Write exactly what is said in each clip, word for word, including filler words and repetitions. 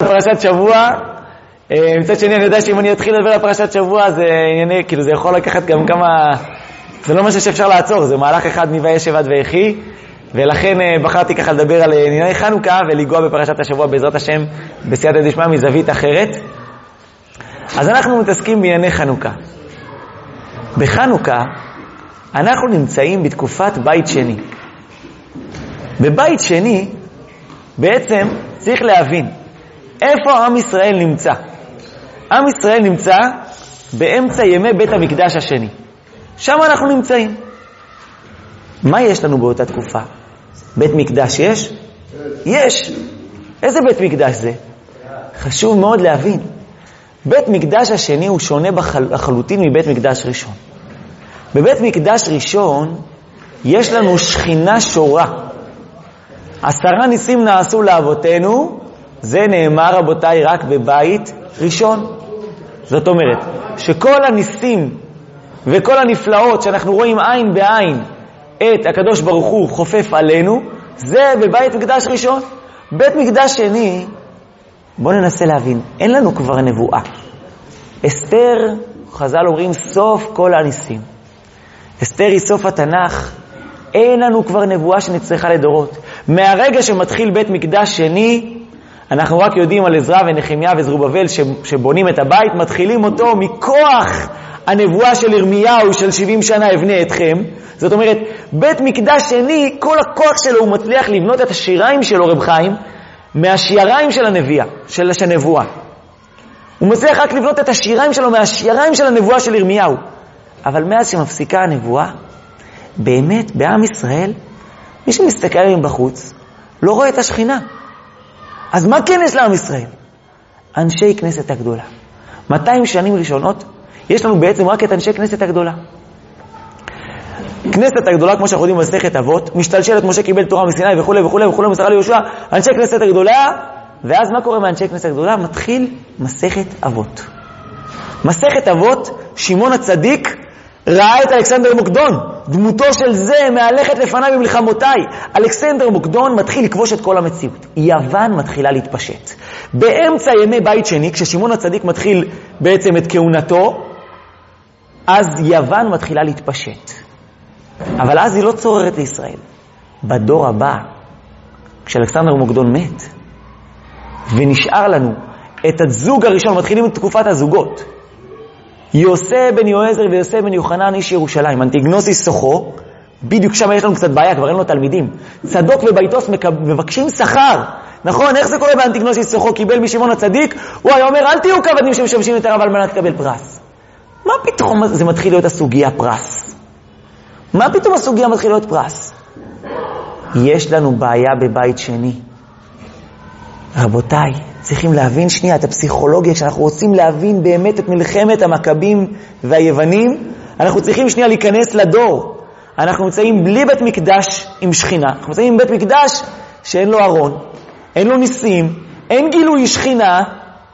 פרשת שבוע, מצד שני אני יודע שאם אני אתחיל לדבר על פרשת שבוע זה ענייני, כאילו זה יכול לקחת גם כמה, זה לא משהו שאפשר לעצור, זה מהלך אחד מוישב עד ויחי, ולכן בחרתי ככה לדבר על ענייני חנוכה ולגוע בפרשת השבוע בעזרת השם בסייעתא דשמיא מזווית אחרת. אז אנחנו מתעסקים בענייני חנוכה. בחנוכה אנחנו נמצאים בתקופת בית שני. בבית שני בעצם צריך להבין איפה עם ישראל נמצא. עם ישראל נמצא באמצע ימי בית המקדש השני. שם אנחנו נמצאים. מה יש לנו באותה תקופה? בית מקדש יש? יש. איזה בית מקדש זה? חשוב מאוד להבין. בית מקדש השני הוא שונה בחלוטין מבית מקדש ראשון. בבית מקדש ראשון יש לנו שכינה שורה. עשרה ניסים נעשו לאבותינו, זה נאמר רבותיי רק בבית ראשון. זאת אומרת שכל הניסים וכל הנפלאות שאנחנו רואים עין בעין את הקדוש ברוך הוא חופף עלינו, זה בבית מקדש ראשון. בית מקדש שני, בואו ננסה להבין, אין לנו כבר נבואה. אסתר, חז"ל אומרים, סוף כל הניסים. אסתר היא סוף התנ"ך, אין לנו כבר נבואה שנצריכה לדורות. מהרגע שמתחיל בית מקדש שני, אנחנו רק יודעים על עזרא ונחמיה וזרובבל שבונים את הבית, מתחילים אותו מכוח הנבואה של ירמיהו של שבעים שנה אבנה אתכם. זאת אומרת, בית מקדש שני, כל הכוח שלו הוא מצליח לבנות את השיריים שלו, רב חיים, מהשיריים של הנביאה, של הנבואה. הוא מצליח רק לבנות את השיריים שלו מהשיריים של הנבואה של ירמיהו. אבל מאז שמפסיקה הנבואה, באמת בעם ישראל, מי שמסתכל עליהם בחוץ, לא רואה את השכינה. אז מה כן יש לעם ישראל? אנשי כנסת הגדולה. מאתיים שנים ראשונות, יש לנו בעצם רק את אנשי כנסת הגדולה. כנסת הגדולה, כמו שאנחנו יודעים במסכת אבות, משתלשלת, משה קיבל תורה מסיני וכו' וכו' וכו', מסרה ליהושע, אנשי כנסת הגדולה, ואז מה קורה מאנשי כנסת הגדולה? מתחיל מסכת אבות. מסכת אבות, שמעון הצדיק ראה את אלכסנדר מוקדון, דמותו של זה מהלכת לפניי במלחמותיי. אלכסנדר מוקדון מתחיל לכבוש את כל המציאות. יוון מתחילה להתפשט. באמצע ימי בית שני, כששמעון הצדיק מתחיל בעצם את כהונתו, אז יוון מתחילה להתפשט. אבל אז היא לא צוררת לישראל. בדור הבא, כשאלכסנדר מוקדון מת, ונשאר לנו את הזוג הראשון, מתחילים את תקופת הזוגות. יוסף בן יועזר ויוסף בן יוחנן איש ירושלים. אנטיגנוס סוחו, בדיוק שם יש לנו קצת בעיה, כבר אין לו תלמידים. צדוק וביתוס מבקשים שכר. נכון, איך זה קורה באנטיגנוס סוחו? קיבל משמעון הצדיק, הוא היה אומר, אל תהיו כעבדים שמשמשים יותר אבל מנת לקבל פרס. מה פתאום זה מתחיל להיות הסוגיה פרס? מה פתאום הסוגיה מתחיל להיות פרס? יש לנו בעיה בבית שני. רבותיי, צריכים להבין שנייה את הפסיכולוגיה. כשאנחנו רוצים להבין באמת את מלחמת המכבים והיוונים, אנחנו צריכים שנייה להיכנס לדור. אנחנו נמצאים בלי בית מקדש עם שכינה. אנחנו נמצאים עם בית מקדש שאין לו ארון, אין לו ניסים, אין גילוי שכינה,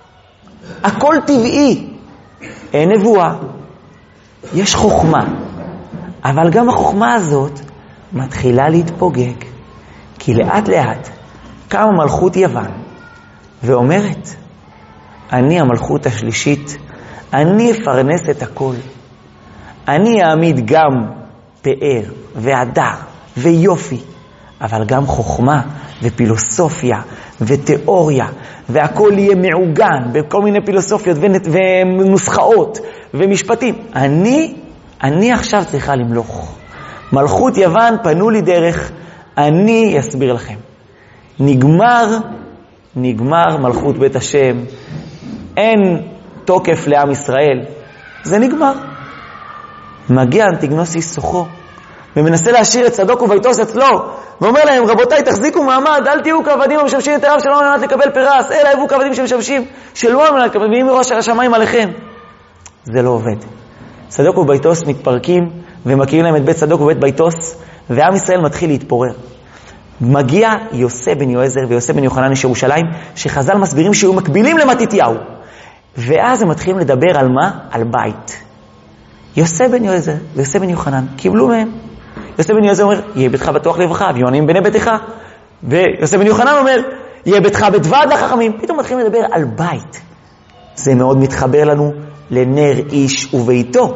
הכל טבעי. אין נבואה, יש חוכמה. אבל גם החוכמה הזאת מתחילה להתפוגג. כי לאט לאט קמה מלכות יוון ואומרת, אני המלכות השלישית, אני אפרנס את הכל. אני אעמיד גם פאר והדר ויופי, אבל גם חוכמה ופילוסופיה ותיאוריה, והכל יהיה מעוגן בכל מיני פילוסופיות ונוסחאות ומשפטים. אני, אני עכשיו צריכה למלוך. מלכות יוון פנו לי דרך, אני אסביר לכם. נגמר, נגמר מלכות בית השם, אין תוקף לעם ישראל, זה נגמר. מגיע אנטיגנוס סוחו ומנסה להשאיר את צדוק וביתוס אצלו, ואומר להם, רבותיי, תחזיקו מעמד, אל תהיו כעבדים המשמשים את הרב שלא על מנת לקבל פרס, אלא יהיו כעבדים שמשמשים שלא על מנת לקבל, ואם מראש השמיים עליכם. זה לא עובד. צדוק וביתוס מתפרקים ומכירים להם את בית צדוק ובית ביתוס, ועם ישראל מתחיל להתפורר. מגיע יוסף בן יועזר ויוסף בן יוחנן איש ירושלים, שחז"ל מסבירים שהיו מקבילים למתתיהו. ואז הם מתחילים לדבר על מה? על בית. יוסף בן יועזר ויוסף בן יוחנן קיבלו מהם. יוסף בן יועזר אומר, יהיה ביתך בטוח לברכה, ויונים בני ביתך. ויוסף בן יוחנן אומר, יהיה ביתך בדבד לחכמים. פתאום מתחילים לדבר על בית. זה מאוד מתחבר לנו לנר איש וביתו,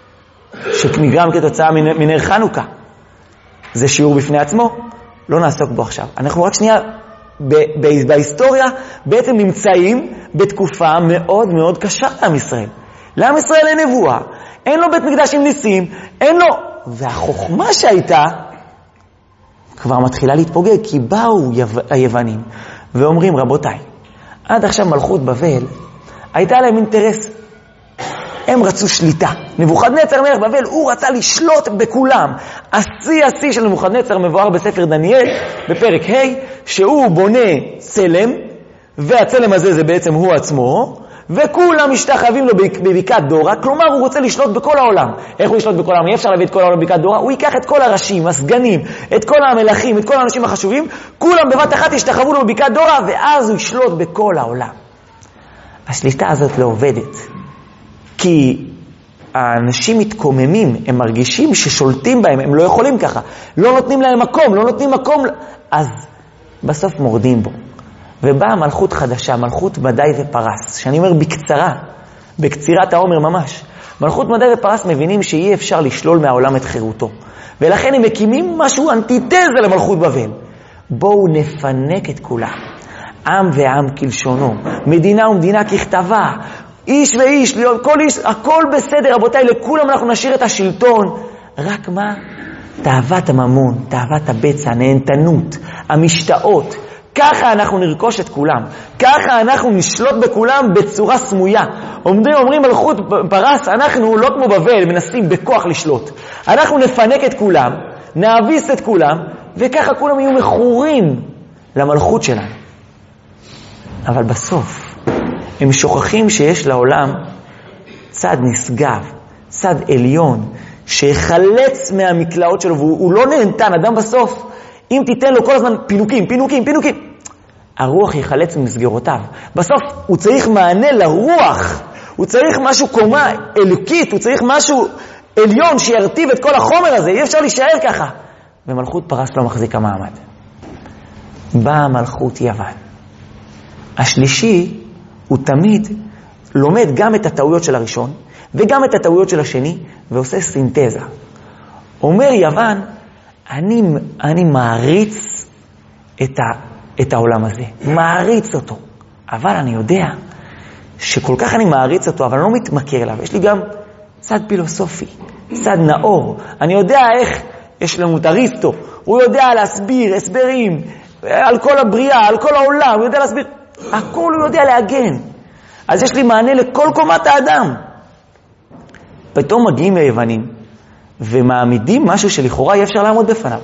שנגרם כתוצאה מנר חנוכה. זה שיעור בפני עצמו, לא נעסוק בו עכשיו. אנחנו רק שנייה, בהיסטוריה בעצם נמצאים בתקופה מאוד מאוד קשה לעם ישראל. לעם ישראל אין נבואה, אין לו בית מקדש עם ניסים, אין לו... והחוכמה שהייתה כבר מתחילה להתפוגג, כי באו היוונים ואומרים, רבותיי, עד עכשיו מלכות בבל הייתה להם אינטרס, הם רצו שליטה. נבוכדנצר מלך בבל, הוא רצה לשלוט בכולם. השיא השיא של נבוכדנצר מבואר בספר דניאל, בפרק ה', שהוא בונה צלם, והצלם הזה זה בעצם הוא עצמו, וכולם משתחווים לו בבקעת דורה, כלומר הוא רוצה לשלוט בכל העולם. איך הוא ישלוט בכל העולם? אי אפשר להביא את כל העולם בבקעת דורה, הוא ייקח את כל הראשים, הסגנים, את כל המלכים, את כל האנשים החשובים, כולם בבת אחת ישתחוו לו בבקעת דורה, ואז הוא ישלוט בכל העולם. השליטה הזאת לא עובדת. כי האנשים מתקוממים, הם מרגישים ששולטים בהם, הם לא יכולים ככה, לא נותנים להם מקום, לא נותנים מקום, אז בסוף מורדים בו. ובאה מלכות חדשה, מלכות מדי ופרס, שאני אומר בקצרה, בקצירת העומר ממש. מלכות מדי ופרס מבינים שאי אפשר לשלול מהעולם את חירותו, ולכן הם מקימים משהו אנטיתזה למלכות בבל. בואו נפנק את כולם, עם ועם כלשונו, מדינה ומדינה ככתבה, איש ואיש, כל איש, הכל בסדר, רבותיי, לכולם אנחנו נשאיר את השלטון. רק מה? תאוות הממון, תאוות הבצע, הנהנתנות, המשתאות. ככה אנחנו נרכוש את כולם. ככה אנחנו נשלוט בכולם בצורה סמויה. אומרים, אומרים מלכות פרס, אנחנו לא כמו בבל, מנסים בכוח לשלוט. אנחנו נפנק את כולם, נאביס את כולם, וככה כולם יהיו מכורים למלכות שלנו. אבל בסוף, הם שוכחים שיש לעולם צד נשגב, צד עליון, שיחלץ מהמקלעות שלו, והוא לא נהנתן, אדם בסוף, אם תיתן לו כל הזמן פינוקים, פינוקים, פינוקים, הרוח יחלץ ממסגרותיו. בסוף הוא צריך מענה לרוח, הוא צריך משהו קומה אלוקית, הוא צריך משהו עליון שירטיב את כל החומר הזה, אי אפשר להישאר ככה. ומלכות פרס לא מחזיקה מעמד. באה מלכות יוון. השלישי, הוא תמיד לומד גם את הטעויות של הראשון, וגם את הטעויות של השני, ועושה סינתזה. אומר יוון, אני, אני מעריץ את, ה, את העולם הזה, מעריץ אותו. אבל אני יודע שכל כך אני מעריץ אותו, אבל אני לא מתמכר אליו. יש לי גם צד פילוסופי, צד נאור. אני יודע איך, יש לנו את אריסטו, הוא יודע להסביר הסברים על כל הבריאה, על כל העולם, הוא יודע להסביר. הכל הוא יודע להגן. אז יש לי מענה לכל קומת האדם. פתאום מגיעים ליוונים ומעמידים משהו שלכאורה אי אפשר לעמוד בפניו.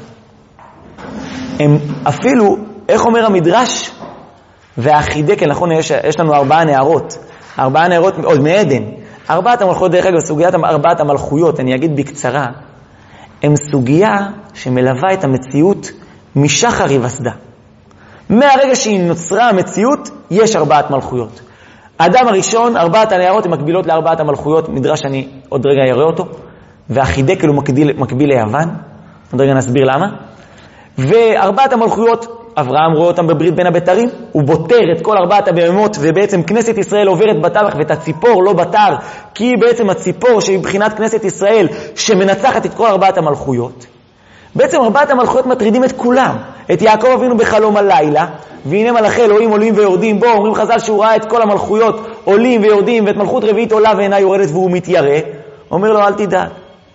הם אפילו, איך אומר המדרש? והחידקל, נכון, יש, יש לנו ארבעה נערות. ארבעה נערות עוד מעדן. ארבעת המלכויות, דרך אגב, סוגיית ארבעת המלכויות, אני אגיד בקצרה, הם סוגיה שמלווה את המציאות משחר היווסדה. מהרגע שהיא נוצרה המציאות, יש ארבעת מלכויות. האדם הראשון, ארבעת הנערות, הן מקבילות לארבעת המלכויות, מדרש אני עוד רגע יראה אותו, והחידקל הוא מקביל, מקביל ליוון, עוד רגע נסביר למה. וארבעת המלכויות, אברהם רואה אותם בברית בין הבתרים, הוא בותר את כל ארבעת הבהמות, ובעצם כנסת ישראל עוברת בטבח, ואת הציפור לא בטר, כי היא בעצם הציפור שמבחינת כנסת ישראל, שמנצחת את כל ארבעת המלכויות. בעצם ארבעת המלכויות מטרידים את כולם. את יעקב אבינו בחלום הלילה, והנה מלאכי אלוהים עולים ויורדים בו, אומרים חז"ל שהוא ראה את כל המלכויות עולים ויורדים, ואת מלכות רביעית עולה ואינה יורדת והוא מתיירא. אומר לו, אל תדאג.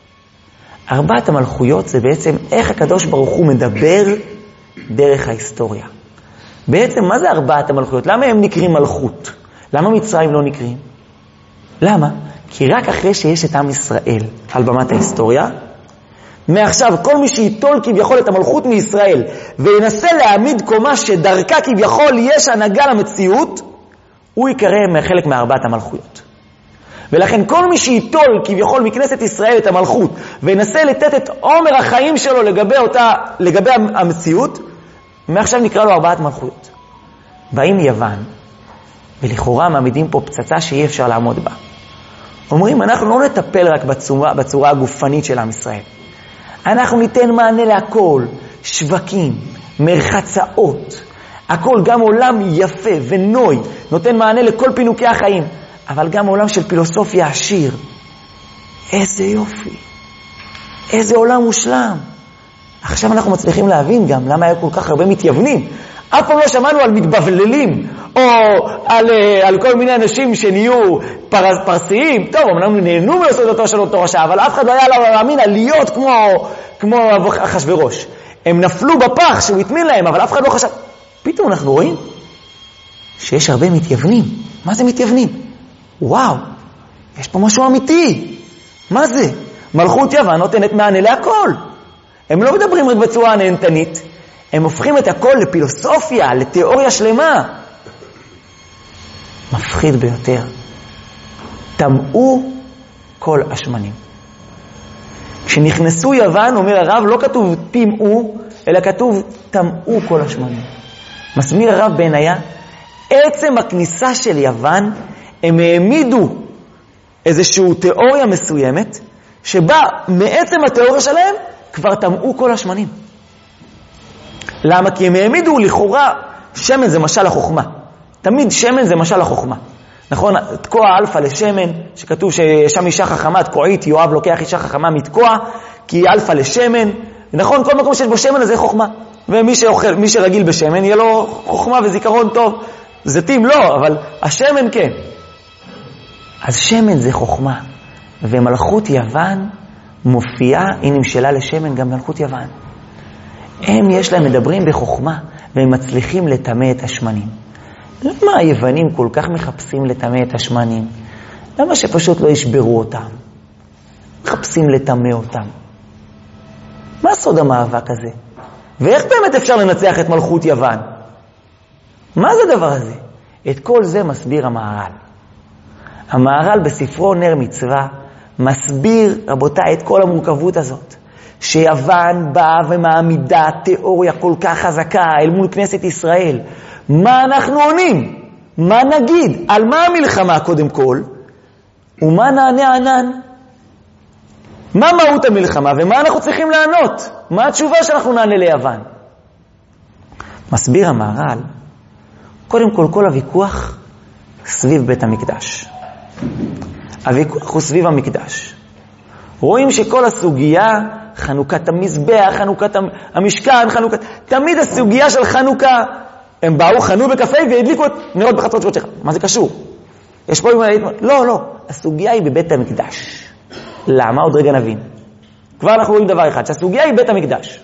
ארבעת המלכויות זה בעצם איך הקדוש ברוך הוא מדבר דרך ההיסטוריה. בעצם מה זה ארבעת המלכויות? למה הם נקראים מלכות? למה מצרים לא נקראים? למה? כי רק אחרי שיש את עם ישראל על במת ההיסטוריה, מעכשיו כל מי שיטול כביכול את המלכות מישראל וינסה להעמיד קומה שדרכה כביכול יש הנהגה למציאות, הוא יקרא חלק מארבעת המלכויות. ולכן כל מי שיטול כביכול מכנסת ישראל את המלכות וינסה לתת את עומר החיים שלו לגבי אותה, לגבי המציאות, מעכשיו נקרא לו ארבעת מלכויות. באים יוון ולכאורה מעמידים פה פצצה שאי אפשר לעמוד בה. אומרים, אנחנו לא נטפל רק בצורה, בצורה הגופנית של עם ישראל. אנחנו ניתן מענה להכל, שווקים, מרחצאות, הכל גם עולם יפה ונוי, נותן מענה לכל פינוקי החיים, אבל גם עולם של פילוסופיה עשיר. איזה יופי, איזה עולם מושלם. עכשיו אנחנו מצליחים להבין גם למה היה כל כך הרבה מתייוונים. אף פעם לא שמענו על מתבבללים, או על, על כל מיני אנשים שנהיו פר, פרסיים. טוב, אמנם נהנו מלסודתו של אותו רשע, אבל אף אחד לא היה להאמין על להיות כמו, כמו אחשוורוש. הם נפלו בפח שהוא התמין להם, אבל אף אחד לא חשב. פתאום אנחנו רואים שיש הרבה מתייוונים. מה זה מתייוונים? וואו, יש פה משהו אמיתי. מה זה? מלכות יוון נותנת מענה להכל. הם לא מדברים רק בצורה נהנתנית, הם הופכים את הכל לפילוסופיה, לתיאוריה שלמה. מפחיד ביותר. תמאו כל השמנים. כשנכנסו יוון, אומר הרב, לא כתוב תמאו, אלא כתוב תמאו כל השמנים. מסביר הרב בעינייה, עצם הכניסה של יוון, הם העמידו איזושהי תיאוריה מסוימת, שבה מעצם התיאוריה שלהם, כבר תמאו כל השמנים. למה? כי הם העמידו לכאורה, שמן זה משל החוכמה. תמיד שמן זה משל החוכמה. נכון? תקוע אלפא לשמן, שכתוב ששם אישה חכמה, תקועית, יואב לוקח אישה חכמה מתקוע, כי אלפא לשמן. נכון? כל מקום שיש בו שמן זה חוכמה. ומי שאוכל, מי שרגיל בשמן, יהיה לו חוכמה וזיכרון טוב. זיתים לא, אבל השמן כן. אז שמן זה חוכמה. ומלכות יוון מופיעה, היא נמשלה לשמן גם מלכות יוון. הם יש להם מדברים בחוכמה, והם מצליחים לטמא את השמנים. למה היוונים כל כך מחפשים לטמא את השמנים? למה שפשוט לא ישברו אותם? מחפשים לטמא אותם. מה סוד המאבק הזה? ואיך באמת אפשר לנצח את מלכות יוון? מה זה הדבר הזה? את כל זה מסביר המהר"ל. המהר"ל בספרו נר מצווה מסביר, רבותיי, את כל המורכבות הזאת. שיוון באה ומעמידה תיאוריה כל כך חזקה אל מול כנסת ישראל. מה אנחנו עונים? מה נגיד? על מה המלחמה קודם כל? ומה נענה ענן? מה מהות המלחמה ומה אנחנו צריכים לענות? מה התשובה שאנחנו נענה ליוון? מסביר המהר"ל, קודם כל כל הוויכוח סביב בית המקדש. הוויכוח הוא סביב המקדש. רואים שכל הסוגיה, חנוכת המזבח, חנוכת המשכן, חנוכת... תמיד הסוגיה של חנוכה, הם באו, חנו בקפה והדליקו את נרות בחצות שבועות שלך. מה זה קשור? יש פה... לא, לא. הסוגיה היא בבית המקדש. למה? עוד רגע נבין. כבר אנחנו רואים דבר אחד, שהסוגיה היא בית המקדש.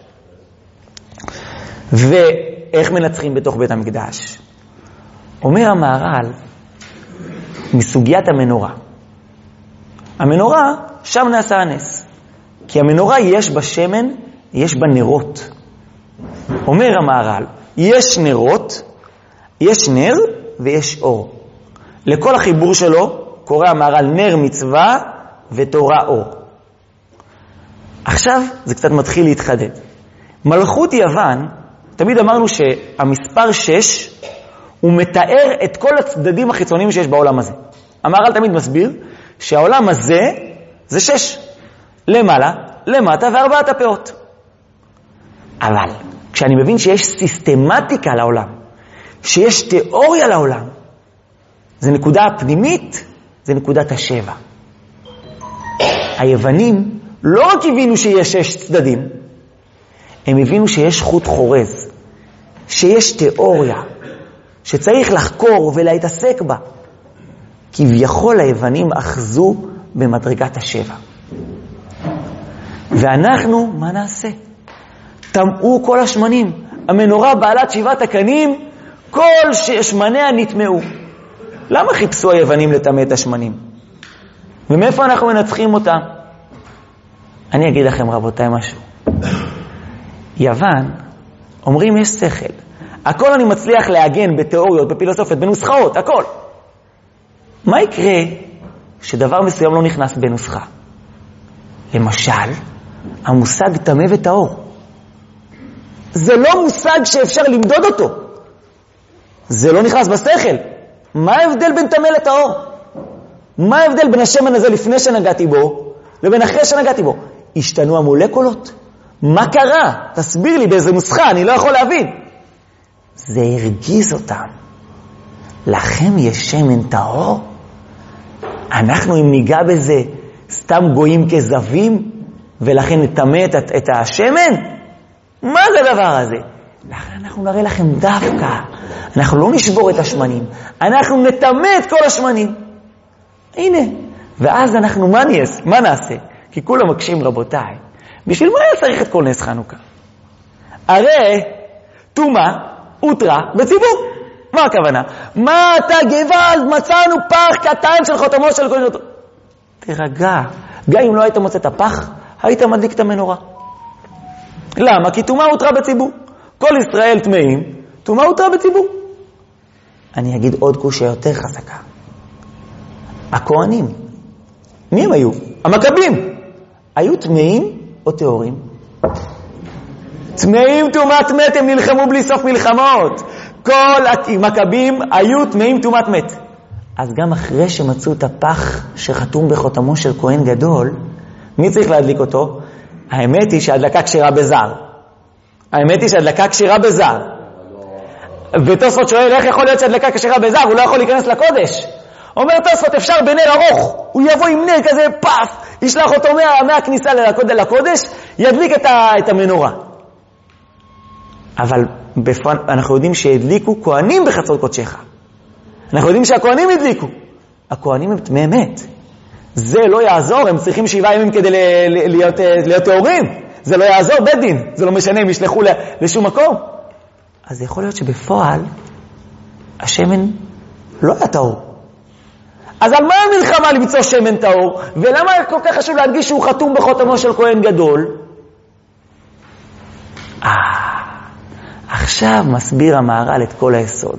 ואיך מנצחים בתוך בית המקדש? אומר המהר"ל, מסוגיית המנורה. המנורה, שם נעשה הנס. כי המנורה יש בה שמן, יש בה נרות. אומר המהר"ל, יש נרות, יש נר ויש אור. לכל החיבור שלו קורא המהר"ל נר מצווה ותורה אור. עכשיו זה קצת מתחיל להתחדד. מלכות יוון, תמיד אמרנו שהמספר שש, הוא מתאר את כל הצדדים החיצוניים שיש בעולם הזה. המהר"ל תמיד מסביר שהעולם הזה זה שש. למעלה, למטה וארבעת הפאות. אבל כשאני מבין שיש סיסטמטיקה לעולם, שיש תיאוריה לעולם, זה נקודה הפנימית, זה נקודת השבע. היוונים לא רק הבינו שיש שש צדדים, הם הבינו שיש חוט חורז, שיש תיאוריה, שצריך לחקור ולהתעסק בה. כביכול היוונים אחזו במדרגת השבע. ואנחנו, מה נעשה? תמאו כל השמנים. המנורה בעלת שבעת הקנים, כל שמניה נטמעו. למה חיפשו היוונים לטמא את השמנים? ומאיפה אנחנו מנצחים אותם? אני אגיד לכם רבותיי משהו. יוון, אומרים יש שכל. הכל אני מצליח להגן בתיאוריות, בפילוסופיות, בנוסחאות, הכל. מה יקרה שדבר מסוים לא נכנס בנוסחה? למשל, המושג טמא וטהור. זה לא מושג שאפשר למדוד אותו. זה לא נכנס בשכל. מה ההבדל בין טמא לטהור? מה ההבדל בין השמן הזה לפני שנגעתי בו, לבין אחרי שנגעתי בו? השתנו המולקולות? מה קרה? תסביר לי באיזה נוסחה, אני לא יכול להבין. זה הרגיז אותם. לכם יש שמן טהור? אנחנו אם ניגע בזה סתם גויים כזבים, ולכן נטמא את, את השמן? מה זה הדבר הזה? לכן אנחנו נראה לכם דווקא, אנחנו לא נשבור את השמנים, אנחנו נטמא את כל השמנים. הנה, ואז אנחנו, מה, נעש, מה נעשה? כי כולם מקשים רבותיי, בשביל מה היה צריך את כל נס חנוכה? הרי תומה הותרה בציבור. מה הכוונה? מה אתה גוואלד, מצאנו פח קטן של חותמו של כהן גדול. תרגע, גם אם לא היית מוצא את הפח, היית מדליק את המנורה. למה? כי תומה הותרה בציבור. כל ישראל טמאים, תומה הותרה בציבור. אני אגיד עוד קושיה יותר חזקה. הכהנים, מי הם היו? המכבים. היו טמאים או טהורים? טמאים טומאת מת, הם נלחמו בלי סוף מלחמות. כל המכבים היו טמאים טומאת מת. אז גם אחרי שמצאו את הפח שחתום בחותמו של כהן גדול, מי צריך להדליק אותו? האמת היא שהדלקה כשרה בזר. האמת היא שהדלקה כשרה בזר. ותוספות שואל, איך יכול להיות שהדלקה כשרה בזר? הוא לא יכול להיכנס לקודש. אומר תוספות, אפשר בנר ארוך. הוא יבוא עם נר כזה פף, ישלח אותו מה, מהכניסה לקודש, ידליק את, ה, את המנורה. אבל בפן, אנחנו יודעים שהדליקו כהנים בחצות קודשך. אנחנו יודעים שהכהנים הדליקו. הכהנים הם טמאי מת. זה לא יעזור, הם צריכים שבעה ימים כדי להיות, להיות תאורים. זה לא יעזור, בית דין. זה לא משנה אם ישלחו לשום מקום. אז יכול להיות שבפועל השמן לא היה טהור. אז על מה המלחמה למצוא שמן טהור? ולמה כל כך חשוב להדגיש שהוא חתום בחותמו של כהן גדול? אה, עכשיו מסביר המהר"ל את כל היסוד.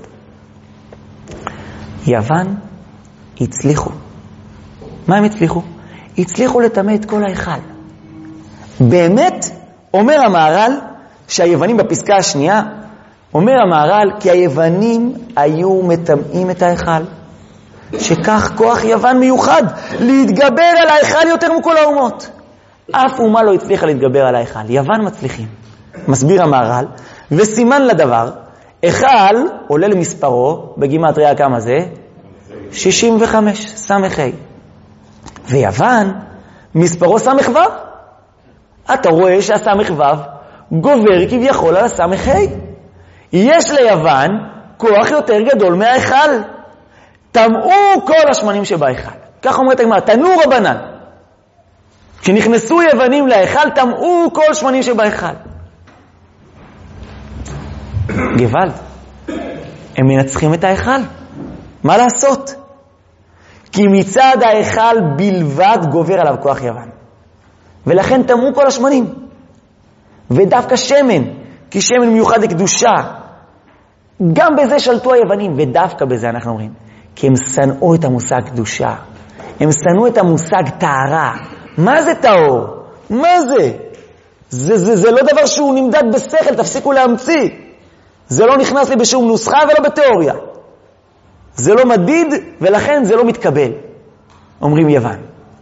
יוון הצליחו. מה הם הצליחו? הצליחו לטמא את כל ההיכל. באמת, אומר המהר"ל שהיוונים בפסקה השנייה, אומר המהר"ל כי היוונים היו מטמאים את ההיכל. שכך כוח יוון מיוחד להתגבר על ההיכל יותר מכל האומות. אף אומה לא הצליחה להתגבר על ההיכל. יוון מצליחים. מסביר המהר"ל, וסימן לדבר, היכל עולה למספרו, בגימטריה כמה זה? שישים וחמש, סמכי. ויוון, מספרו סמך וו. אתה רואה שהסמך וו גובר כביכול על הסמכי. יש ליוון כוח יותר גדול מההיכל. טמאו כל השמנים שבהיכל. כך אומרת הגמרא, תנו רבנן. כשנכנסו יוונים להיכל, טמאו כל שמנים שבהיכל. גוואלד, הם מנצחים את ההיכל. מה לעשות? כי מצד ההיכל בלבד גובר עליו כוח יוון. ולכן טמאו כל השמנים. ודווקא שמן, כי שמן מיוחד לקדושה. גם בזה שלטו היוונים, ודווקא בזה אנחנו אומרים. כי הם שנאו את המושג קדושה. הם שנאו את המושג טהרה. מה זה טהור? מה זה? זה, זה, זה לא דבר שהוא נמדד בשכל, תפסיקו להמציא. זה לא נכנס לי בשום נוסחה ולא בתיאוריה. זה לא מדיד ולכן זה לא מתקבל. אומרים יוון.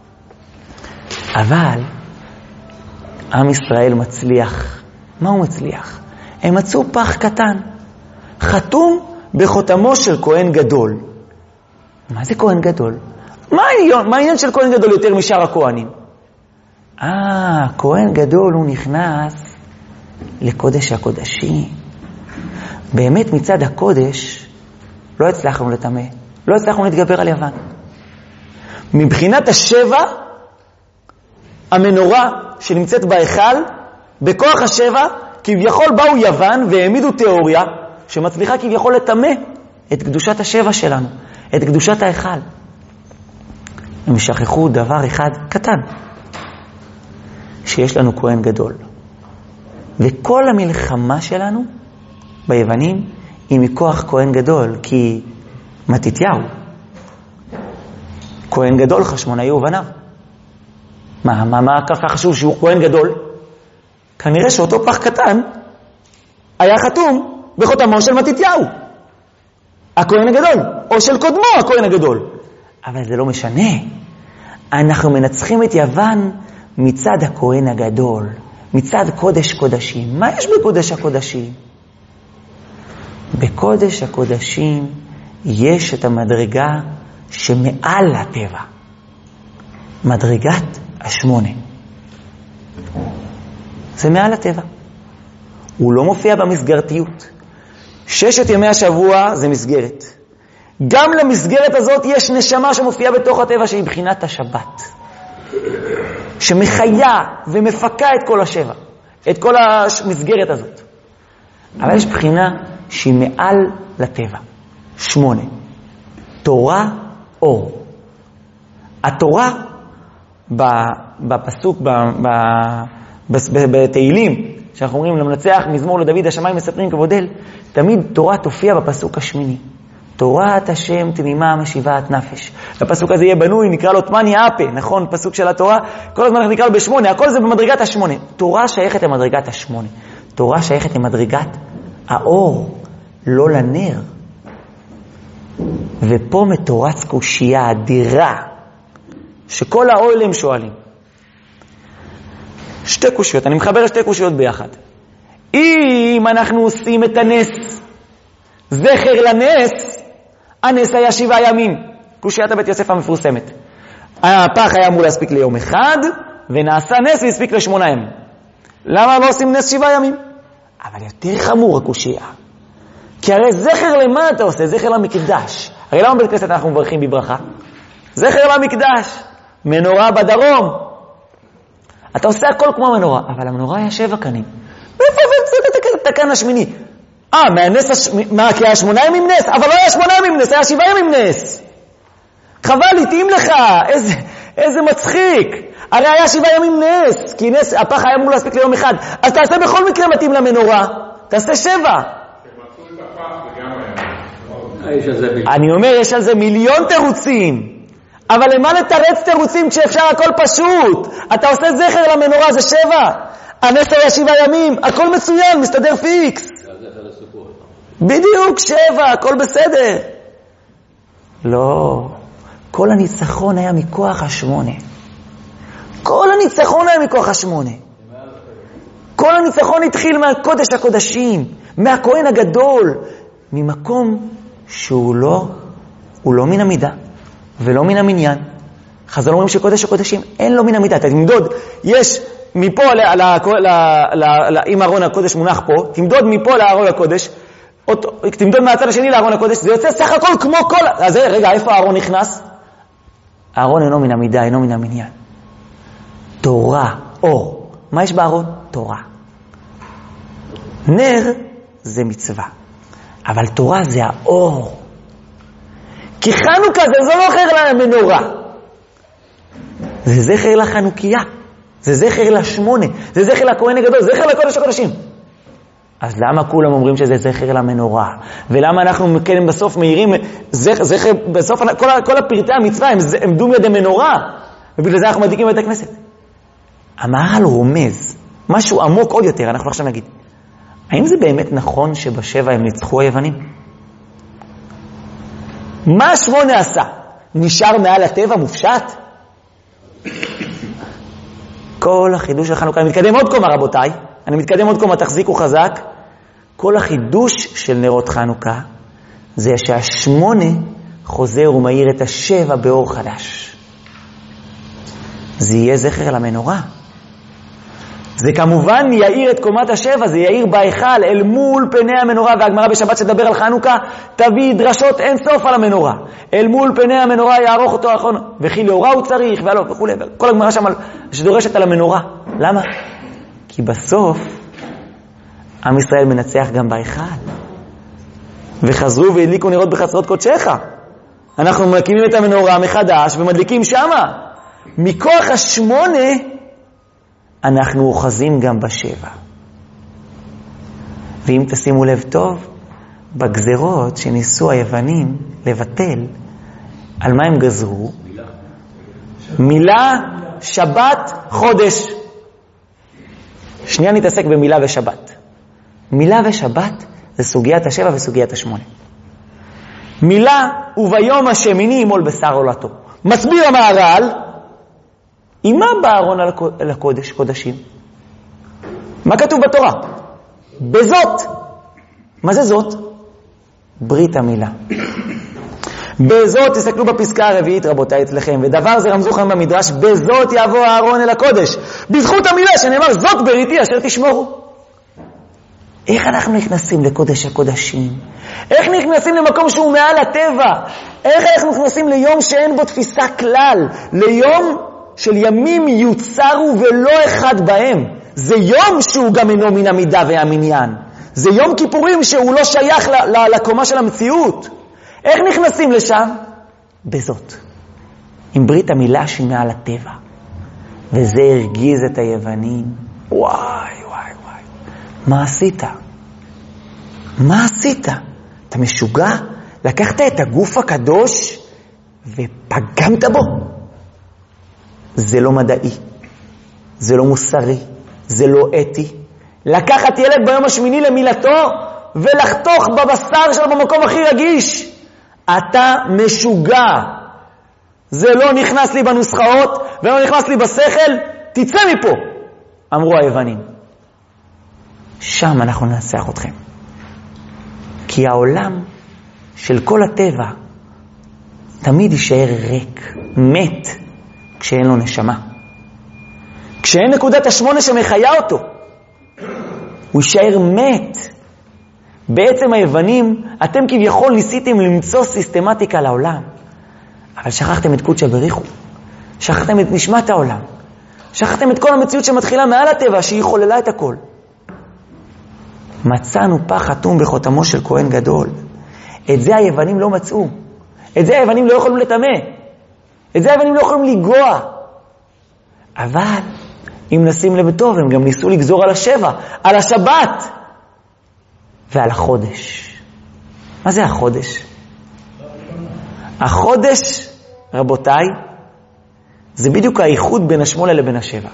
אבל עם ישראל מצליח. מה הוא מצליח? הם מצאו פח קטן. חתום בחותמו של כהן גדול. מה זה כהן גדול? מה העניין, מה העניין של כהן גדול יותר משאר הכהנים? אה, כהן גדול הוא נכנס לקודש הקודשים. באמת מצד הקודש לא הצלחנו לטמא, לא הצלחנו להתגבר על יוון. מבחינת השבע, המנורה שנמצאת בהיכל, בכוח השבע, כביכול באו יוון והעמידו תיאוריה שמצליחה כביכול לטמא את קדושת השבע שלנו, את קדושת ההיכל. הם שכחו דבר אחד קטן, שיש לנו כהן גדול. וכל המלחמה שלנו ביוונים היא מכוח כהן גדול, כי מתתיהו, כהן גדול חשמונאי ובניו. מה, מה, מה ככה חשוב שהוא כהן גדול? כנראה שאותו פח קטן היה חתום בחותמו של מתתיהו, הכהן הגדול, או של קודמו הכהן הגדול. אבל זה לא משנה. אנחנו מנצחים את יוון מצד הכהן הגדול, מצד קודש קודשים. מה יש בקודש הקודשים? בקודש הקודשים יש את המדרגה שמעל הטבע. מדרגת השמונה. זה מעל הטבע. הוא לא מופיע במסגרתיות. ששת ימי השבוע זה מסגרת. גם למסגרת הזאת יש נשמה שמופיעה בתוך הטבע שהיא בחינת השבת. שמחיה ומפקה את כל השבע. את כל המסגרת הזאת. אבל יש בחינה שהיא מעל לטבע. שמונה. תורה אור. התורה בפסוק, בתהילים, שאנחנו אומרים למנצח מזמור לדוד השמיים מספרים כבודל, תמיד תורה תופיע בפסוק השמיני. תורת השם תמימה משיבת נפש. הפסוק הזה יהיה בנוי, נקרא לו תמני אפה, נכון? פסוק של התורה. כל הזמן אנחנו נקרא לו בשמונה, הכל זה במדרגת השמונה. תורה שייכת למדרגת השמונה. תורה שייכת למדרגת האור, לא לנר. ופה מתורץ קושייה אדירה, שכל האוילם שואלים. שתי קושיות, אני מחבר שתי קושיות ביחד. אם אנחנו עושים את הנס, זכר לנס, הנס היה שבעה ימים. קושיית הבית יוסף המפורסמת. הפח היה אמור להספיק ליום אחד, ונעשה נס והספיק לשמונה ימים. למה לא עושים נס שבעה ימים? אבל יותר חמור הקושייה. כי הרי זכר למה אתה עושה? זכר למקדש. הרי למה בית כנסת אנחנו מברכים בברכה? זכר למקדש. מנורה בדרום. אתה עושה הכל כמו מנורה, אבל המנורה היה שבע קנים. מאיפה הבאת את הקן השמיני? אה, מהנס, הש... מה, כי היה שמונה ימים נס? אבל לא היה שמונה ימים נס, היה שבעה ימים נס. חבל, התאים לך, איזה, איזה מצחיק. הרי היה שבעה ימים נס, כי נס, הפח היה אמור להספיק ליום אחד. אז תעשה בכל מקרה מתאים למנורה, תעשה שבע. אני אומר, יש על זה מיליון תירוצים. אבל למה לתרץ תירוצים כשאפשר הכל פשוט? אתה עושה זכר למנורה, זה שבע. הנס היה שבעה ימים, הכל מצוין, מסתדר פיקס. בדיוק, שבע, הכל בסדר. לא, כל הניצחון היה מכוח השמונה. כל הניצחון היה מכוח השמונה. כל הניצחון התחיל מהקודש הקודשים, מהכהן הגדול, ממקום שהוא לא, הוא לא מן המידה. ולא מן המניין. חז"ל אומרים שקודש הקודשים אין לו מן המידה. אתה תמדוד, יש מפה, אם ארון הקודש מונח פה, תמדוד מפה לארון הקודש, תמדוד מהצד השני לארון הקודש, זה יוצא סך הכל כמו כל... אז רגע, איפה הארון נכנס? הארון אינו מן המידה, אינו מן המניין. תורה, אור. מה יש בארון? תורה. נר זה מצווה, אבל תורה זה האור. כי חנוכה זה זכר למנורה. זה זכר לחנוכיה. זה זכר לשמונה. זה זכר לכהן הגדול. זה זכר לקודש הקודשים. אז למה כולם אומרים שזה זכר למנורה? ולמה אנחנו כן בסוף מהירים, זכר, זכר, בסוף כל, כל הפרטי המצווה הם, הם דום ידי מנורה. ובגלל זה אנחנו מדליקים בית הכנסת. המהר"ל רומז, משהו עמוק עוד יותר, אנחנו עכשיו נגיד. האם זה באמת נכון שבשבע הם ניצחו היוונים? מה שמונה עשה? נשאר מעל הטבע מופשט? כל החידוש של חנוכה, אני מתקדם עוד קומה רבותיי, אני מתקדם עוד קומה, תחזיקו חזק. כל החידוש של נרות חנוכה זה שהשמונה חוזר ומאיר את השבע באור חדש. זה יהיה זכר למנורה. זה כמובן יאיר את קומת השבע, זה יאיר בהיכל אל מול פני המנורה, והגמרא בשבת שתדבר על חנוכה תביא דרשות אין סוף על המנורה. אל מול פני המנורה יערוך אותו האחרון, וכי לאורה הוא צריך, ועלו וכו'. כל הגמרא שם שדורשת על המנורה. למה? כי בסוף עם ישראל מנצח גם בהיכל. וחזרו והדליקו נרות בחצרות קודשך. אנחנו מקימים את המנורה מחדש ומדליקים שמה. מכוח השמונה אנחנו אוחזים גם בשבע. ואם תשימו לב טוב, בגזרות שניסו היוונים לבטל, על מה הם גזרו? מילה, שבת, חודש. שנייה נתעסק במילה ושבת. מילה ושבת זה סוגיית השבע וסוגיית השמונה. מילה, וביום השמיני ימול בשר עולתו. מסביר המהר"ל, עם מה בא אהרון על הקודש, קודשים? מה כתוב בתורה? בזאת. מה זה זאת? ברית המילה. בזאת, תסתכלו בפסקה הרביעית רבותיי אצלכם, ודבר זה רמזו לכם במדרש, בזאת יבוא הארון אל הקודש, בזכות המילה שנאמר, זאת בריתי אשר תשמורו. איך אנחנו נכנסים לקודש הקודשים? איך נכנסים למקום שהוא מעל הטבע? איך אנחנו נכנסים ליום שאין בו תפיסה כלל? ליום של ימים יוצרו ולא אחד בהם. זה יום שהוא גם אינו מן המידה והמניין. זה יום כיפורים שהוא לא שייך לקומה של המציאות. איך נכנסים לשם? בזאת. עם ברית המילה שהיא מעל הטבע. וזה הרגיז את היוונים. וואי וואי וואי. מה עשית? מה עשית? אתה משוגע? לקחת את הגוף הקדוש ופגמת בו. זה לא מדעי. זה לא מוסרי. זה לא אתי. לקחת ילד ביום השמיני למילתו ולחתוך בבשר שלו במקום הכי רגיש. אתה משוגע. זה לא נכנס לי בנוסחאות ולא נכנס לי בשכל. תצא מפה, אמרו היוונים. שם אנחנו ננצח אתכם. כי העולם של כל הטבע תמיד יישאר ריק, מת, כשאין לו נשמה. כשאין נקודת השמונה שמחיה אותו, הוא יישאר מת. בעצם היוונים, אתם כביכול ניסיתם למצוא סיסטמטיקה לעולם, אבל שכחתם את קודשא בריחו, שכחתם את נשמת העולם, שכחתם את כל המציאות שמתחילה מעל הטבע, שהיא חוללה את הכל. מצאנו פח חתום בחותמו של כהן גדול. את זה היוונים לא מצאו. את זה היוונים לא יכולים לטמא. את זה היוונים לא יכולים לגוע. אבל אם נשים לב טוב, הם גם ניסו לגזור על השבע, על השבת ועל החודש. מה זה החודש? החודש, רבותיי, זה בדיוק האיחוד בין השמונה לבין השבע.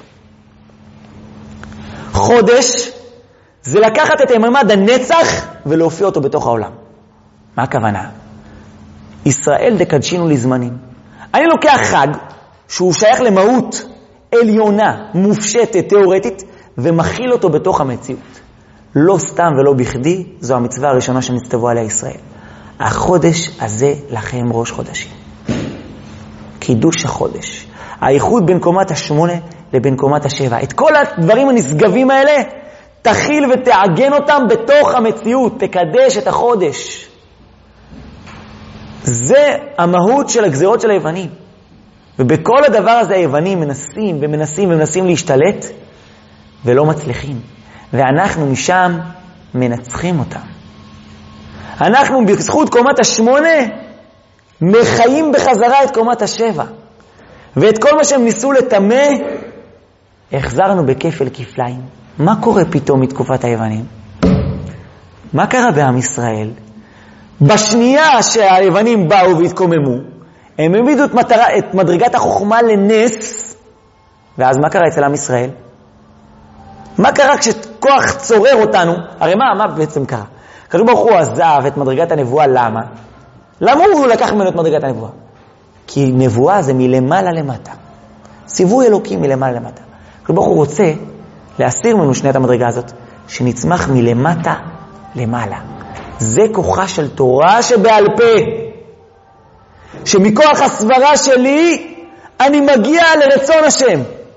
חודש זה לקחת את הממד הנצח ולהופיע אותו בתוך העולם. מה הכוונה? ישראל דקדשינו לזמנים. אני לוקח חג שהוא שייך למהות עליונה, מופשטת, תיאורטית, ומכיל אותו בתוך המציאות. לא סתם ולא בכדי, זו המצווה הראשונה שנצטוו עליה ישראל. החודש הזה לכם ראש חודשים. קידוש החודש. האיחוד בין קומת השמונה לבין קומת השבע. את כל הדברים הנשגבים האלה, תכיל ותעגן אותם בתוך המציאות, תקדש את החודש. זה המהות של הגזירות של היוונים. ובכל הדבר הזה היוונים מנסים ומנסים ומנסים להשתלט, ולא מצליחים. ואנחנו משם מנצחים אותם. אנחנו בזכות קומת השמונה, מחיים בחזרה את קומת השבע. ואת כל מה שהם ניסו לטמא, החזרנו בכפל כפליים. מה קורה פתאום מתקופת היוונים? מה קרה בעם ישראל? בשנייה שהיוונים באו והתקוממו, הם העמידו את, מטרה, את מדרגת החוכמה לנס, ואז מה קרה אצל עם ישראל? מה קרה כשכוח צורר אותנו? הרי מה, מה בעצם קרה? הקדוש ברוך הוא עזב את מדרגת הנבואה, למה? למה הוא לקח ממנו את מדרגת הנבואה? כי נבואה זה מלמעלה למטה. ציווי אלוקים מלמעלה למטה. הקדוש ברוך הוא רוצה להסיר ממנו שנייה את המדרגה הזאת, שנצמח מלמטה למעלה. זה כוחה של תורה שבעל פה. שמכוח הסברה שלי אני מגיע לרצון השם.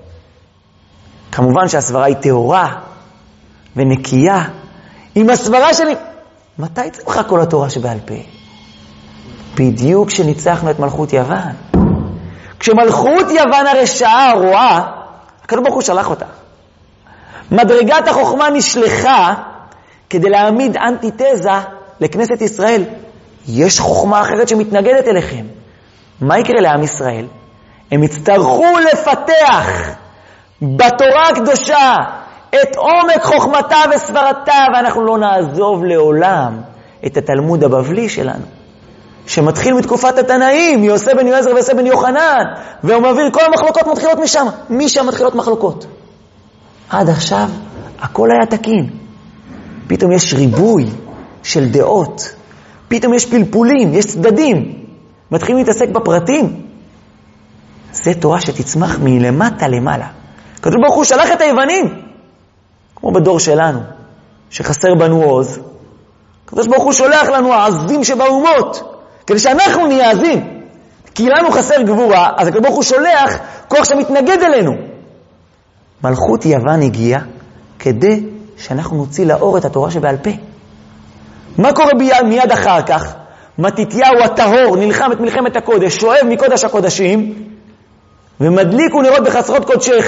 כמובן שהסברה היא תאורה ונקייה. עם הסברה שלי, מתי צמחה כל התורה שבעל פה? בדיוק כשניצחנו את מלכות יוון. כשמלכות יוון הרשעה הרועה, הקדוש ברוך הוא שלח אותה. מדרגת החוכמה נשלחה כדי להעמיד אנטיתזה לכנסת ישראל. יש חוכמה אחרת שמתנגדת אליכם. מה יקרה לעם ישראל? הם יצטרכו לפתח בתורה הקדושה את עומק חוכמתה וסברתה, ואנחנו לא נעזוב לעולם את התלמוד הבבלי שלנו, שמתחיל מתקופת התנאים, יוסף בן יועזר ויוסף בן יוחנן, והוא מעביר כל המחלוקות מתחילות משם. משם מתחילות מחלוקות. עד עכשיו הכל היה תקין. פתאום יש ריבוי של דעות, פתאום יש פלפולים, יש צדדים, מתחילים להתעסק בפרטים. זה תורה שתצמח מלמטה למעלה. הקדוש ברוך הוא שלח את היוונים, כמו בדור שלנו, שחסר בנו עוז. הקדוש הקדוש ברוך הוא שולח לנו העזים שבאומות, כדי שאנחנו נהיה עזים. כי לנו חסר גבורה, אז הקדוש ברוך הוא שולח כוח שמתנגד אלינו. מלכות יוון הגיעה כדי שאנחנו נוציא לאור את התורה שבעל פה. מה קורה מיד אחר כך? מתתיהו הטהור נלחם את מלחמת הקודש, שואב מקודש הקודשים, ומדליק ונרות בחצרות קודשך,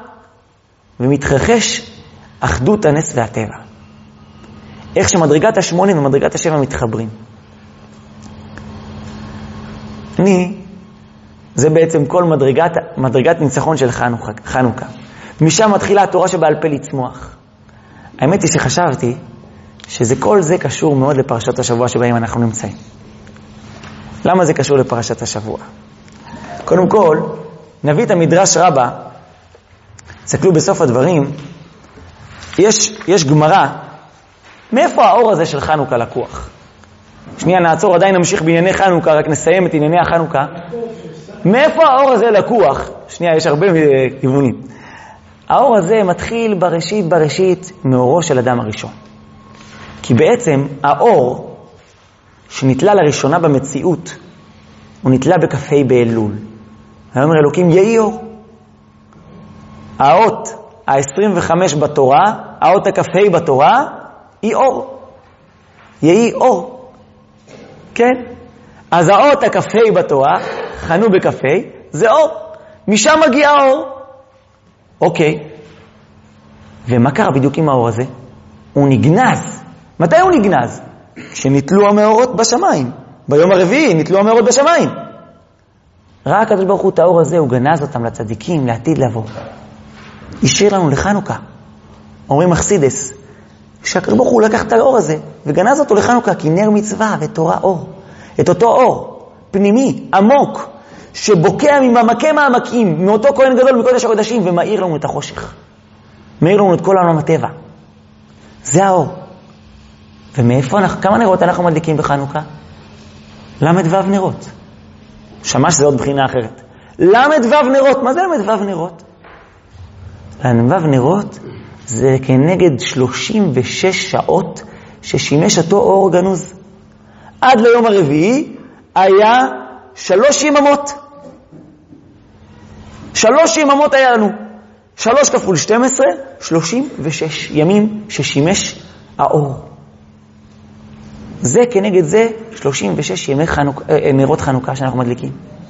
ומתרחש אחדות הנס והטבע. איך שמדרגת השמונה ומדרגת השבע מתחברים. אני, זה בעצם כל מדרגת, מדרגת ניצחון של חנוכה, חנוכה. משם מתחילה התורה שבעל פה לצמוח. האמת היא שחשבתי שזה כל זה קשור מאוד לפרשת השבוע שבהם אנחנו נמצאים. למה זה קשור לפרשת השבוע? קודם כל, נביא את המדרש רבה, תסתכלו בסוף הדברים, יש, יש גמרא, מאיפה האור הזה של חנוכה לקוח? שנייה נעצור, עדיין נמשיך בענייני חנוכה, רק נסיים את ענייני החנוכה. מאיפה האור הזה לקוח? שנייה, יש הרבה כיוונים. האור הזה מתחיל בראשית בראשית מאורו של אדם הראשון. כי בעצם האור שנתלה לראשונה במציאות, הוא נתלה בכ"ה באלול. ואומר אלוקים, יהי אור. האות ה-עשרים וחמש בתורה, האות הכ"ה בתורה, היא אור. יהי אור. כן? אז האות הכ"ה בתורה, חנו בכ"ה, זה אור. משם מגיע האור. אוקיי. ומה קרה בדיוק עם האור הזה? הוא נגנז. מתי הוא נגנז? כשנתלו המאורות בשמיים. ביום הרביעי נתלו המאורות בשמיים. רק הקדוש ברוך הוא את האור הזה, הוא גנז אותם לצדיקים, לעתיד לבוא. השאיר לנו לחנוכה. אומרים מחסידס, שהקדוש ברוך הוא לקח את האור הזה, וגנז אותו לחנוכה, כי נר מצווה ותורה אור. את אותו אור, פנימי, עמוק, שבוקע ממעמקי מעמקים, מאותו כהן גדול מקודש הקודשים, ומאיר לנו את החושך. מאיר לנו את כל העולם הטבע. זה האור. ומאיפה אנחנו, כמה נרות אנחנו מדליקים בחנוכה? למד וו נרות. שמש זה עוד בחינה אחרת. למד וו נרות, מה זה למד וו נרות? למד וו נרות זה כנגד שלושים ושש שעות ששימש אותו אור גנוז. עד ליום הרביעי היה שלוש יממות. שלוש יממות היה לנו. שלוש כפול שתים עשרה, שלושים ושש ימים ששימש האור. זה כנגד זה שלושים ושש ימי חנוק, נרות חנוכה שאנחנו מדליקים.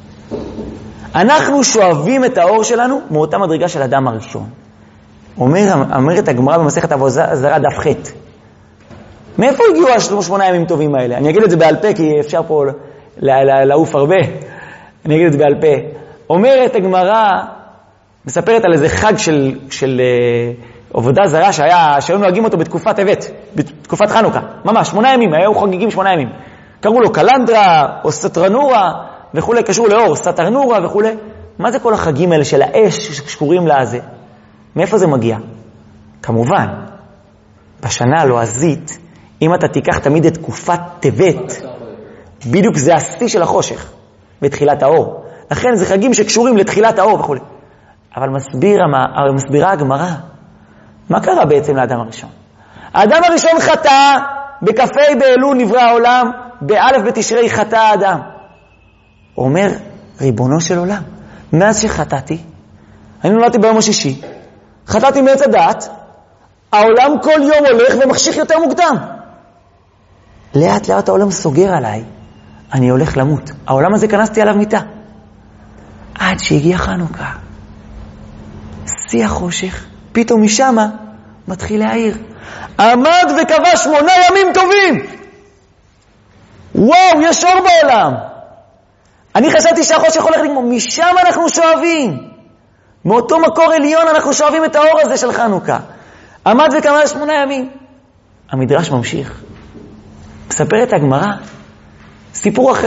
אנחנו שואבים את האור שלנו מאותה מדרגה של אדם הראשון. אומר, אומרת הגמרא במסכת אבות זרע דף ח'. מאיפה הגיעו השמונה ימים טובים האלה? אני אגיד את זה בעל פה כי אפשר פה לעוף הרבה. אני אגיד את זה בעל פה. אומרת הגמרא, מספרת על איזה חג של, של uh, עבודה זרה שהיה, שהיו נוהגים אותו בתקופת טבת, בתקופת חנוכה. ממש, שמונה ימים, היו חגיגים שמונה ימים. קראו לו קלנדרה או סטרנורה וכו', קשור לאור, סטרנורה וכו'. מה זה כל החגים האלה של האש שקשורים לזה? מאיפה זה מגיע? כמובן, בשנה הלועזית, אם אתה תיקח תמיד את תקופת טבת, בדיוק זה השיא של החושך, בתחילת האור. לכן זה חגים שקשורים לתחילת האור וכו'. אבל מסביר, מסבירה הגמרא, מה קרה בעצם לאדם הראשון? האדם הראשון חטא, בכ"ה באלול נברא העולם, באלף בתשרי חטא האדם. אומר, ריבונו של עולם, מאז שחטאתי, אני נולדתי ביום השישי, חטאתי מעץ הדעת, העולם כל יום הולך ומחשיך יותר מוקדם. לאט לאט העולם סוגר עליי, אני הולך למות. העולם הזה כנסתי עליו מיטה. עד שהגיע חנוכה. שיא החושך, פתאום משם מתחיל להעיר. עמד וקבע שמונה ימים טובים. וואו, יש אור בעולם. אני חשבתי שהחושך הולך לגמור. משם אנחנו שואבים. מאותו מקור עליון אנחנו שואבים את האור הזה של חנוכה. עמד וקבע שמונה ימים. המדרש ממשיך. מספרת הגמרא סיפור אחר.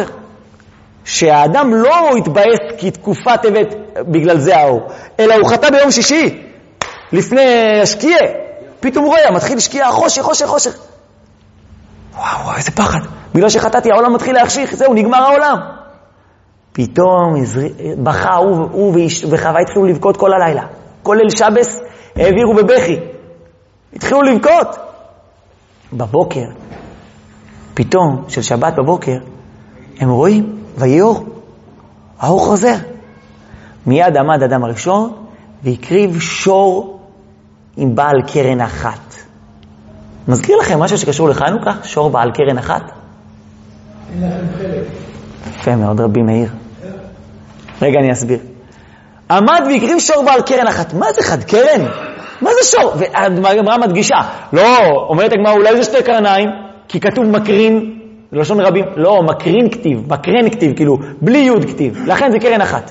שהאדם לא התבאס כי תקופה טבת בגלל זה האור, אלא הוא חטא ביום שישי, לפני השקיעה. פתאום הוא רואה, מתחיל שקיעה, חושך, חושך, חושך. וואו, וואו, איזה פחד. בגלל שחטאתי, העולם מתחיל להחשיך, זהו, נגמר העולם. פתאום בכה הוא, הוא וחווה התחילו לבכות כל הלילה. כל ליל שבס העבירו בבכי. התחילו לבכות. בבוקר פתאום, של שבת בבוקר, הם רואים, ויהי אור. האור חוזר. מיד עמד אדם הראשון, והקריב שור עם בעל קרן אחת. מזכיר לכם משהו שקשור לחנוכה? שור בעל קרן אחת? אין לכם חלק. יפה מאוד, רבי מאיר. רגע, אני אסביר. עמד והקריב שור בעל קרן אחת. מה זה חד קרן? מה זה שור? והגמרא מדגישה. לא, אומרת הגמרא, אולי זה שתי קרניים, כי כתוב מקרין, לשון רבים. לא, מקרין כתיב, מקרן כתיב, כאילו, בלי יוד כתיב. לכן זה קרן אחת.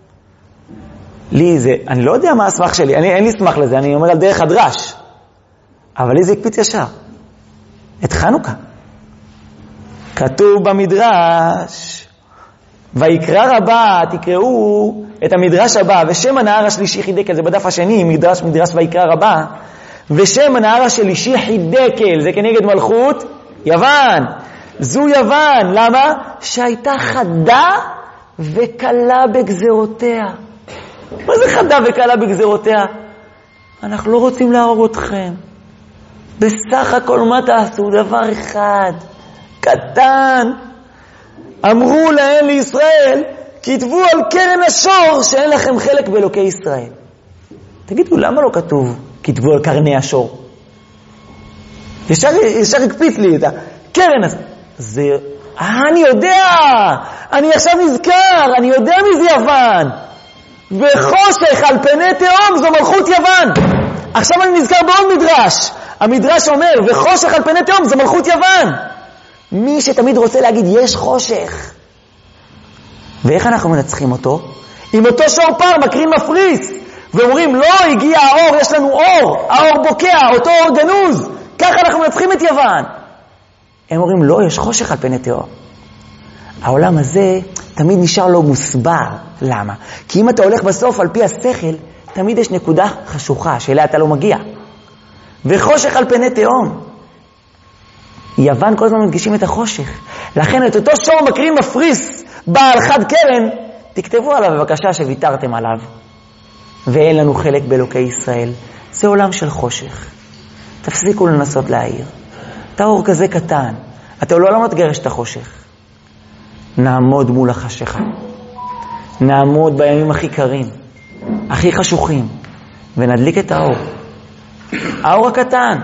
לי זה, אני לא יודע מה הסמך שלי, אני, אין לי סמך לזה, אני אומר על דרך הדרש. אבל לי זה הקפיץ ישר. את חנוכה. כתוב במדרש, ויקרא רבה, תקראו את המדרש הבא, ושם הנהר השלישי חידקל, זה בדף השני, מדרש, מדרש ויקרא רבה, ושם הנהר השלישי חידקל, זה כנגד מלכות יוון. זו יוון, למה? שהייתה חדה וקלה בגזרותיה. מה זה חדה וקלה בגזרותיה? אנחנו לא רוצים להרוג אתכם. בסך הכל מה תעשו? דבר אחד, קטן. אמרו להם לישראל, כתבו על קרן השור שאין לכם חלק באלוקי ישראל. תגידו, למה לא כתוב כתבו על קרני השור? ישר, ישר הקפיץ לי את הקרן הזה. זה, אה, אני יודע, אני עכשיו נזכר, אני יודע מי זה יוון. וחושך על פני תהום זו מלכות יוון. עכשיו אני נזכר בעוד מדרש. המדרש אומר, וחושך על פני תהום זו מלכות יוון. מי שתמיד רוצה להגיד, יש חושך. ואיך אנחנו מנצחים אותו? עם אותו שור פר מקרין מפריס. ואומרים, לא, הגיע האור, יש לנו אור. האור בוקע, אותו אור גנוז. ככה אנחנו מנצחים את יוון. הם אומרים, לא, יש חושך על פני תהום. העולם הזה תמיד נשאר לו מוסבר. למה? כי אם אתה הולך בסוף על פי השכל, תמיד יש נקודה חשוכה שאליה אתה לא מגיע. וחושך על פני תהום. יוון כל הזמן מדגישים את החושך. לכן את אותו שור מקרין מפריס בעל חד קרן, תכתבו עליו בבקשה שוויתרתם עליו. ואין לנו חלק באלוקי ישראל. זה עולם של חושך. תפסיקו לנסות להעיר. האור כזה קטן. אתה לא תגרש את החושך. נעמוד מול החשיכה. נעמוד בימים הכי קרים, הכי חשוכים, ונדליק את האור. האור הקטן.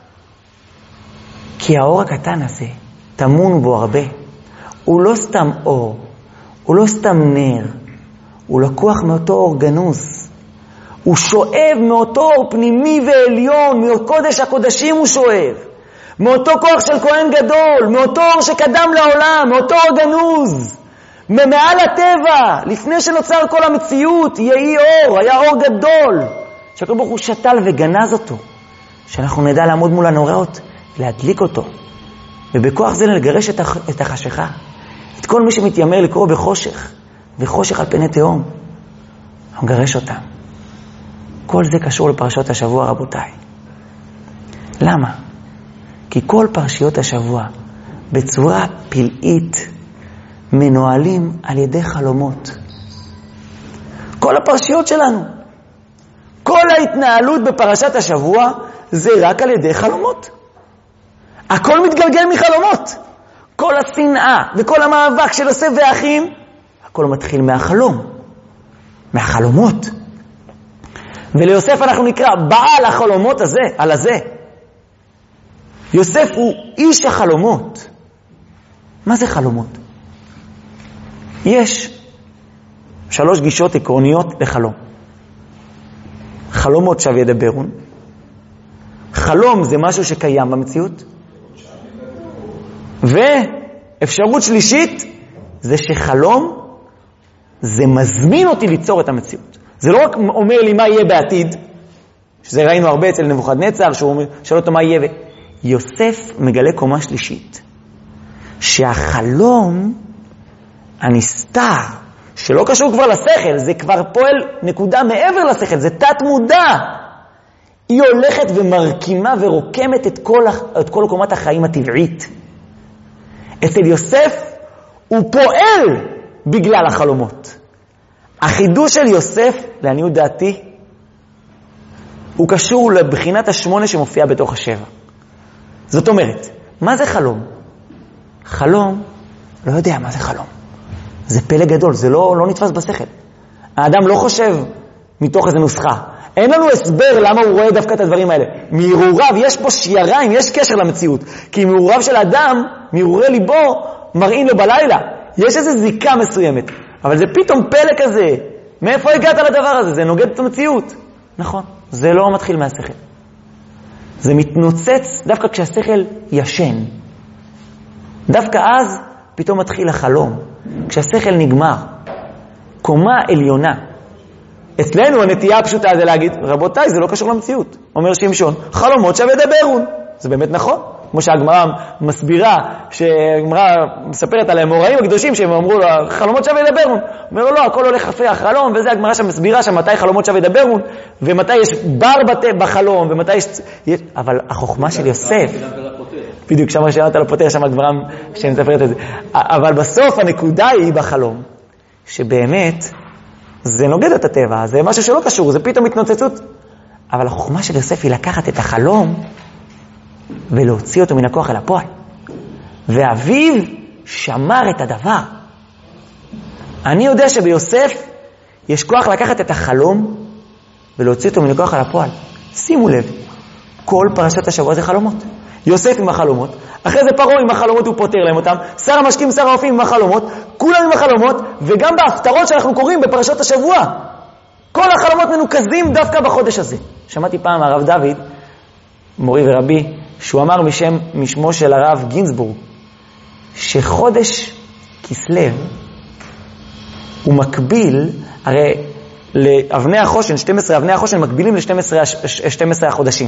כי האור הקטן הזה, תמון בו הרבה. הוא לא סתם אור, הוא לא סתם נר, הוא לקוח מאותו אור גנוז. הוא שואב מאותו אור פנימי ועליון, מקודש הקודשים הוא שואב. מאותו כוח של כהן גדול, מאותו אור שקדם לעולם, מאותו אור גנוז. ממעל הטבע, לפני שנוצר כל המציאות, יהי אור, היה אור גדול. שהקדוש ברוך הוא שתל וגנז אותו. שאנחנו נדע לעמוד מול הנוראות, להדליק אותו. ובכוח זה לגרש את החשיכה. את כל מי שמתיימר לקרוא בחושך, וחושך על פני תהום. אנחנו נגרש אותם. כל זה קשור לפרשות השבוע, רבותיי. למה? כי כל פרשיות השבוע, בצורה פלאית, מנוהלים על ידי חלומות. כל הפרשיות שלנו, כל ההתנהלות בפרשת השבוע, זה רק על ידי חלומות. הכל מתגלגל מחלומות. כל השנאה וכל המאבק של יוסף ואחים, הכל מתחיל מהחלום, מהחלומות. וליוסף אנחנו נקרא בעל החלומות הזה, על הזה. יוסף הוא איש החלומות. מה זה חלומות? יש שלוש גישות עקרוניות לחלום. חלומות שווה ידברון. חלום זה משהו שקיים במציאות. ואפשרות שלישית זה שחלום זה מזמין אותי ליצור את המציאות. זה לא רק אומר לי מה יהיה בעתיד, שזה ראינו הרבה אצל נבוכדנצר, שהוא שואל אותו מה יהיה. יוסף מגלה קומה שלישית, שהחלום הנסתר, שלא קשור כבר לשכל, זה כבר פועל נקודה מעבר לשכל, זה תת מודע. היא הולכת ומרקימה ורוקמת את כל, את כל קומת החיים הטבעית. אצל יוסף הוא פועל בגלל החלומות. החידוש של יוסף, לעניות דעתי, הוא קשור לבחינת השמונה שמופיע בתוך השבע. זאת אומרת, מה זה חלום? חלום, לא יודע מה זה חלום. זה פלא גדול, זה לא, לא נתפס בשכל. האדם לא חושב מתוך איזו נוסחה. אין לנו הסבר למה הוא רואה דווקא את הדברים האלה. מהרהוריו, יש פה שייריים, יש קשר למציאות. כי מהרהוריו של האדם, מהרהורי ליבו, מראים לו בלילה. יש איזו זיקה מסוימת. אבל זה פתאום פלא כזה. מאיפה הגעת לדבר הזה? זה נוגד את המציאות. נכון, זה לא מתחיל מהשכל. זה מתנוצץ דווקא כשהשכל ישן. דווקא אז פתאום מתחיל החלום. כשהשכל נגמר. קומה עליונה. אצלנו הנטייה הפשוטה זה להגיד, רבותיי, זה לא קשור למציאות. אומר שמשון, חלומות שווה דברו. זה באמת נכון. כמו שהגמרא מסבירה, שהגמרא מספרת על האמוראים הקדושים, שהם אמרו לו, חלומות שווה דברו. אומר לו, לא, הכל הולך אחרי החלום, וזה הגמרא שם מסבירה שם מתי חלומות שווה דברו, ומתי יש בר בחלום, ומתי יש... אבל החוכמה של יוסף, בדיוק שמה שאלת על הפותר, שם הגמרא שמספרת את זה. אבל בסוף הנקודה היא בחלום, שבאמת זה נוגד את הטבע, זה משהו שלא קשור, זה פתאום התנוצצות. אבל החוכמה של יוסף היא לקחת את החלום ולהוציא אותו מן הכוח אל הפועל. ואביו שמר את הדבר. אני יודע שביוסף יש כוח לקחת את החלום ולהוציא אותו מן הכוח אל הפועל. שימו לב, כל פרשת השבוע זה חלומות. יוסף עם החלומות, אחרי זה פרעה עם החלומות הוא פותר להם אותם, שר המשקים, שר האופים עם החלומות, כולם עם החלומות, וגם בהפטרות שאנחנו קוראים בפרשת השבוע. כל החלומות מנוקזים דווקא בחודש הזה. שמעתי פעם הרב דוד, מורי ורבי, שהוא אמר משם, משמו של הרב גינסבורג, שחודש כסלו הוא מקביל, הרי לאבני החושן, שתים עשרה אבני החושן מקבילים ל-שנים עשר החודשים.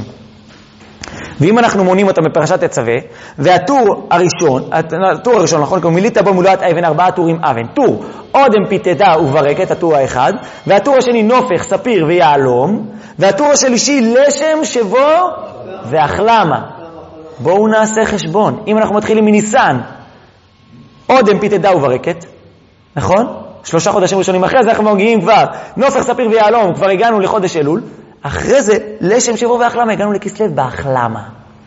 ואם אנחנו מונים אותם בפרשת תצווה, והטור הראשון, הטור הראשון, נכון, כמו מילית בו מולאת אבן, ארבעה טורים אבן. טור, אודם פיתתה וברקת, הטור האחד, והטור השני נופך, ספיר ויעלום, והטור השלישי לשם שבו והחלמה. בואו נעשה חשבון. אם אנחנו מתחילים מניסן, אודם פיתתה וברקת, נכון? שלושה חודשים ראשונים אחרי זה אנחנו מגיעים כבר, נופך, ספיר ויעלום, כבר הגענו לחודש אלול, אחרי זה, לשם שבו והחלמה, הגענו לכסלו בהחלמה.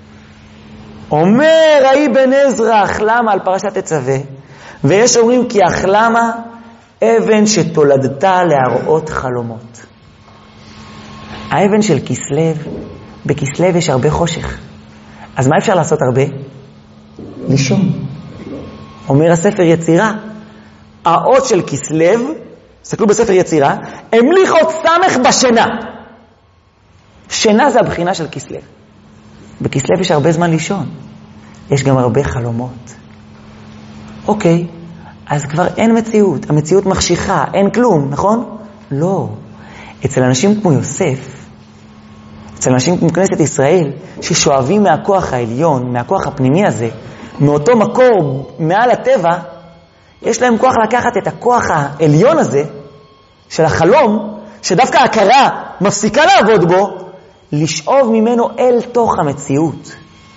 אומר ראי בן עזרא, החלמה על פרשת תצווה, ויש אומרים כי החלמה אבן שתולדתה להראות חלומות. האבן של כסלו, בכסלו יש הרבה חושך. אז מה אפשר לעשות הרבה? לישון. אומר הספר יצירה, האות של כסלו, תסתכלו בספר יצירה, המליך עוד סמך בשינה. שינה זה הבחינה של כסלו. בכסלו יש הרבה זמן לישון. יש גם הרבה חלומות. אוקיי, אז כבר אין מציאות. המציאות מחשיכה, אין כלום, נכון? לא. אצל אנשים כמו יוסף, אצל אנשים כמו כנסת ישראל, ששואבים מהכוח העליון, מהכוח הפנימי הזה, מאותו מקור מעל הטבע, יש להם כוח לקחת את הכוח העליון הזה, של החלום, שדווקא ההכרה מפסיקה לעבוד בו, לשאוב ממנו אל תוך המציאות.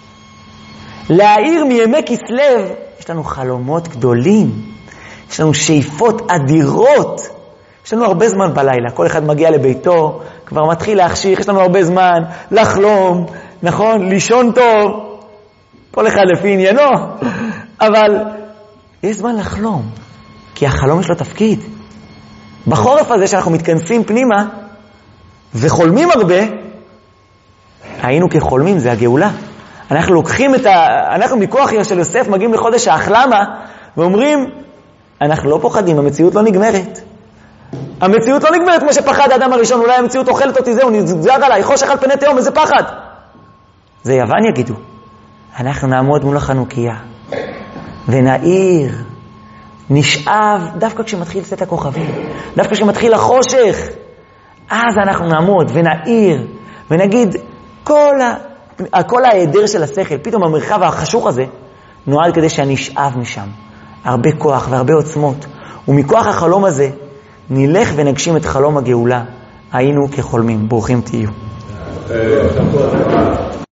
להעיר מימי כסלו, יש לנו חלומות גדולים, יש לנו שאיפות אדירות, יש לנו הרבה זמן בלילה, כל אחד מגיע לביתו, כבר מתחיל להחשיך, יש לנו הרבה זמן לחלום, נכון? לישון טוב, כל אחד לפי עניינו, אבל יש זמן לחלום, כי החלום יש לו תפקיד. בחורף הזה שאנחנו מתכנסים פנימה וחולמים הרבה, היינו כחולמים, זה הגאולה. אנחנו לוקחים את ה... אנחנו מכוח של יוסף מגיעים לחודש ההחלמה, ואומרים, אנחנו לא פוחדים, המציאות לא נגמרת. המציאות לא נגמרת כמו שפחד האדם הראשון, אולי המציאות אוכלת אותי, זהו, נזגר עליי, חושך על פני תהום, איזה פחד. זה יוון יגידו. אנחנו נעמוד מול החנוכיה, ונעיר, נשאב, דווקא כשמתחיל לצאת הכוכבים, דווקא כשמתחיל החושך, אז אנחנו נעמוד ונעיר, ונגיד, כל, ה... כל ההיעדר של השכל, פתאום המרחב החשוך הזה, נועד כדי שאני אשאב משם. הרבה כוח והרבה עוצמות. ומכוח החלום הזה, נלך ונגשים את חלום הגאולה. היינו כחולמים. ברוכים תהיו.